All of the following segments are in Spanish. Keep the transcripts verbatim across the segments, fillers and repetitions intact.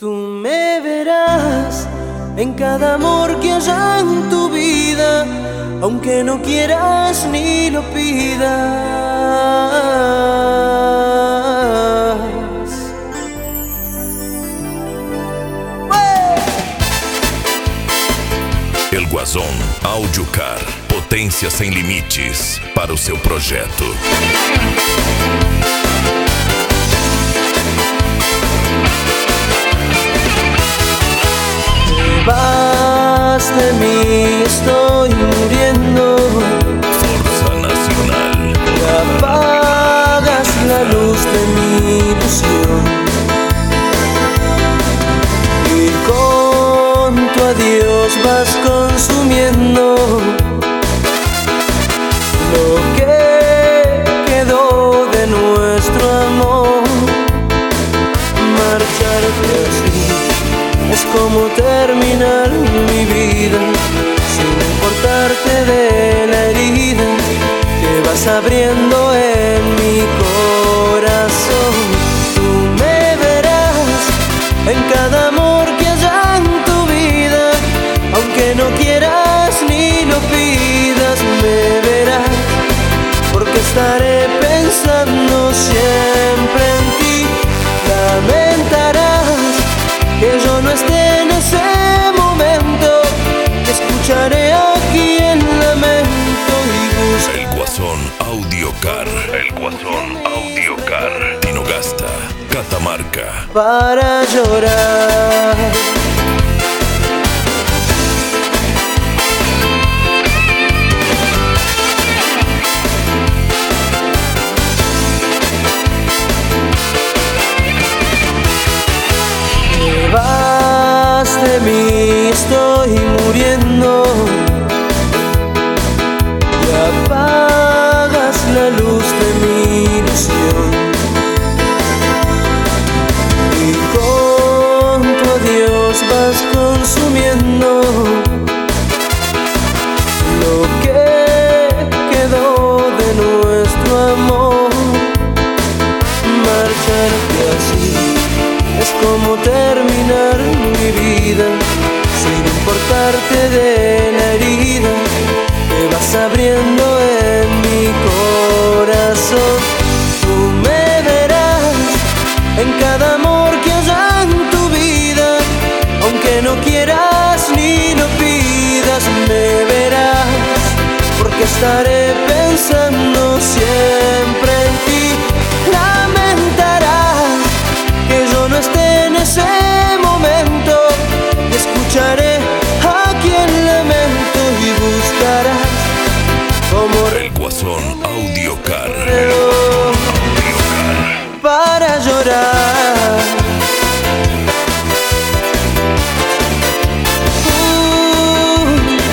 Tú me verás en cada amor que haya en tu vida, aunque no quieras ni lo pidas. El Guasón Audiocar, potência sem limites para o seu projeto. Te vas de mí, estoy muriendo. Força Nacional. Y apagas la luz de mi ilusión. Y con tu adiós vas consumiendo lo que quedó de nuestro amor. Marcharte así es como terminar mi vida, sin importarte de la herida que vas abriendo en mi corazón. Tú me verás en cada amor que haya en tu vida, aunque no quieras ni lo pidas. Me verás porque estaré pensando siempre en ti. Lamentarás que yo no esté en ese momento, que escucharé aquí el lamento y buscaré. El Guasón Audiocar. El Guasón Audiocar. Tinogasta, Catamarca. Para llorar. Vas de mí, estoy muriendo. Y apagas la luz de mi ilusión. Y con tu adiós vas consumiendo lo que quedó de nuestro amor. Marcharte así es como terminar mi vida, sin importarte de la herida que vas abriendo en mi corazón. Tú me verás en cada amor que haya en tu vida, aunque no quieras ni lo pidas. Me verás porque estaré pensando siempre en ti. Lamentarás que yo no esté en ese momento, y escucharé aquí el lamento y buscarás como El Guasón Audiocar. para llorar. Uh.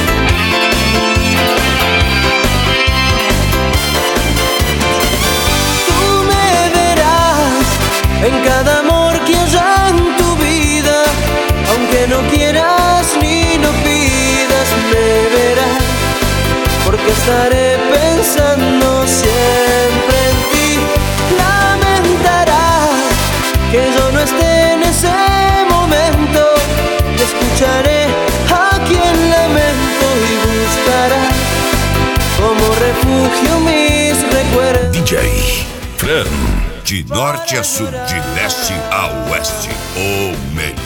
Tú me verás en cada amor que haya en tu vida, aunque no quieras ni lo pidas. Me verás porque estaré pensando siempre en ti. Lamentarás que yo no esté en ese momento, y escucharé aquí el lamento y buscarás como refugio mis recuerdos. D J Fran. De norte a sul, de leste a oeste, o melhor.